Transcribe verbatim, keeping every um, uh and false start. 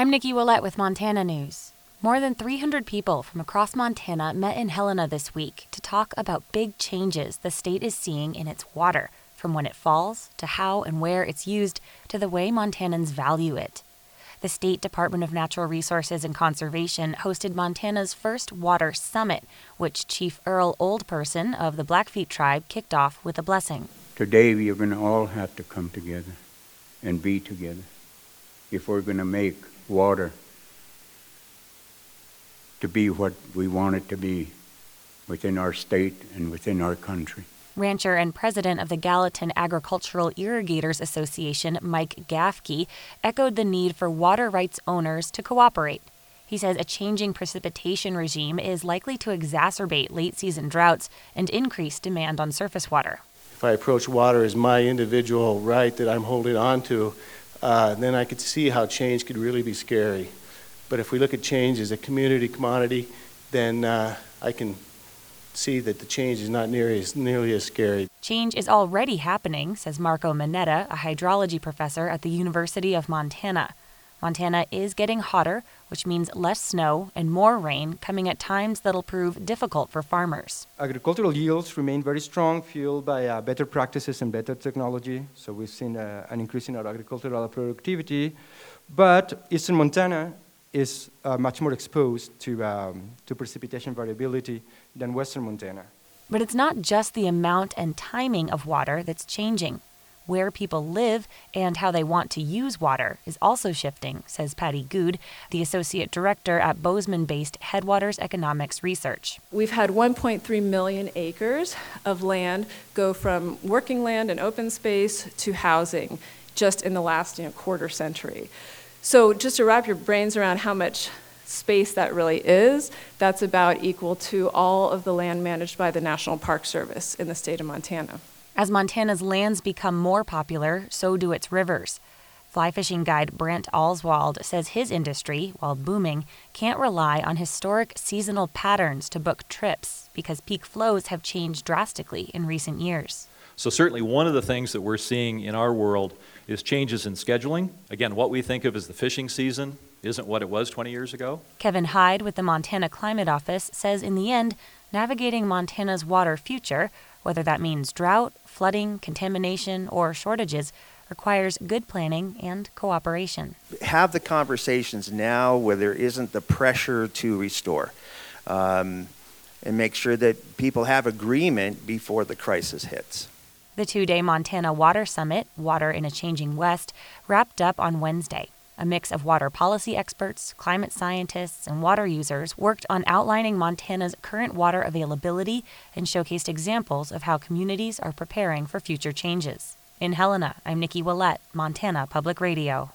I'm Nikki Willett with Montana News. More than three hundred people from across Montana met in Helena this week to talk about big changes the state is seeing in its water, from when it falls to how and where it's used to the way Montanans value it. The State Department of Natural Resources and Conservation hosted Montana's first Water Summit, which Chief Earl Oldperson of the Blackfeet tribe kicked off with a blessing. Today we are going to all have to come together and be together if we're going to make water to be what we want it to be within our state and within our country. Rancher and president of the Gallatin Agricultural Irrigators Association, Mike Gafke, echoed the need for water rights owners to cooperate. He says a changing precipitation regime is likely to exacerbate late-season droughts and increase demand on surface water. If I approach water as my individual right that I'm holding on to, uh, then I could see how change could really be scary. But if we look at change as a community commodity, then uh, I can see that the change is not nearly as, nearly as scary. Change is already happening, says Marco Mineta, a hydrology professor at the University of Montana. Montana is getting hotter, which means less snow and more rain coming at times that'll prove difficult for farmers. Agricultural yields remain very strong, fueled by uh, better practices and better technology. So we've seen uh, an increase in our agricultural productivity. But eastern Montana is uh, much more exposed to, um, to precipitation variability than western Montana. But it's not just the amount and timing of water that's changing. Where people live and how they want to use water is also shifting, says Patty Good, the associate director at Bozeman-based Headwaters Economics Research. We've had one point three million acres of land go from working land and open space to housing just in the last you know, quarter century. So just to wrap your brains around how much space that really is, that's about equal to all of the land managed by the National Park Service in the state of Montana. As Montana's lands become more popular, so do its rivers. Fly fishing guide Brent Oswald says his industry, while booming, can't rely on historic seasonal patterns to book trips because peak flows have changed drastically in recent years. So certainly one of the things that we're seeing in our world is changes in scheduling. Again, what we think of as the fishing season isn't what it was twenty years ago. Kevin Hyde with the Montana Climate Office says in the end, navigating Montana's water future, whether that means drought, flooding, contamination, or shortages, requires good planning and cooperation. Have the conversations now where there isn't the pressure to restore, um, and make sure that people have agreement before the crisis hits. The two-day Montana Water Summit, Water in a Changing West, wrapped up on Wednesday. A mix of water policy experts, climate scientists, and water users worked on outlining Montana's current water availability and showcased examples of how communities are preparing for future changes. In Helena, I'm Nikki Willett, Montana Public Radio.